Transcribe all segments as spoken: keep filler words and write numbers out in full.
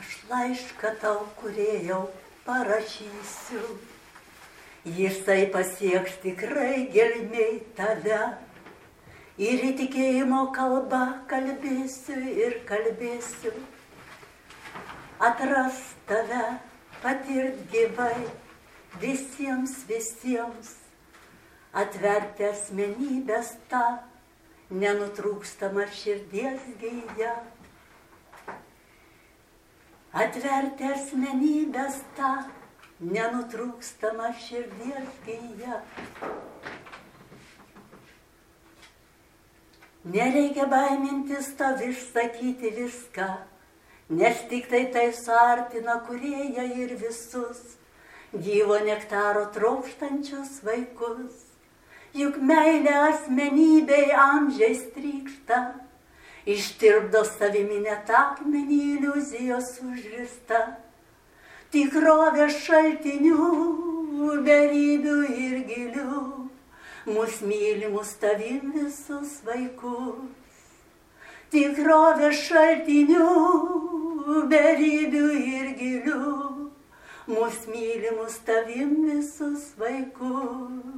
Aš laišką tau, kūrėjau, parašysiu, jisai pasieks tikrai gelmiai tave. Ir įtikėjimo kalba kalbėsiu ir kalbėsiu, atras tave, patirt gyvai, visiems, visiems, atverti asmenybės tą, nenutrūkstamą širdies gija. Atverti asmenybės tą, nenutrūkstamą širdies gija. Nereikia baimintis tau išsakyti viską, nes tik tai tai suartina kūrėją ir visus gyvo nektaro trokštančius vaikus. Juk meilė asmenybei amžiais trykšta, ištirpdo savimi net akmenį iliuzijos užrista. Tikrovės šaltinių, berybių ir gilių, mus mylimus tavim visus vaikus. Tikrovės šaltinių, berybių ir gilių, mus mylimus tavim visus vaikus.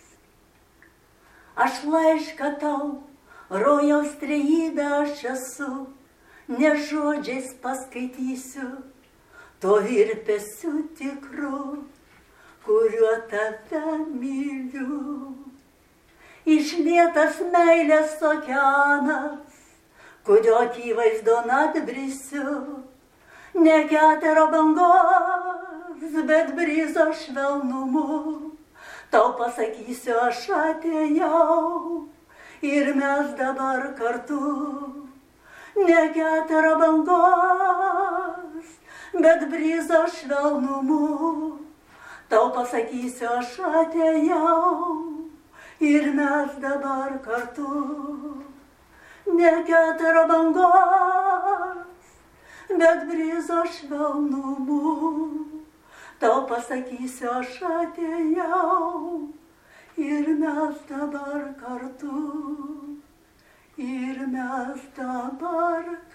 Aš laišką tau, rojaus trejybę aš esu, ne žodžiais paskaitysiu, to virpesiu tikru, kuriuo tave myliu. Išlietas meilės okeanas, kurio akivaizdon atbrisiu, ne ketero bangos, bet brizo švelnumu. Tau pasakysiu, aš atėjau ir mes dabar kartu. Ne ketero bangos, bet brizo švelnumu. Tau pasakysiu, aš atėjau ir mes dabar kartu. Ne ketero bangos, bet brizo švelnumu. Tau pasakysiu, aš atėjau ir mes dabar kartu. Ir mes dabar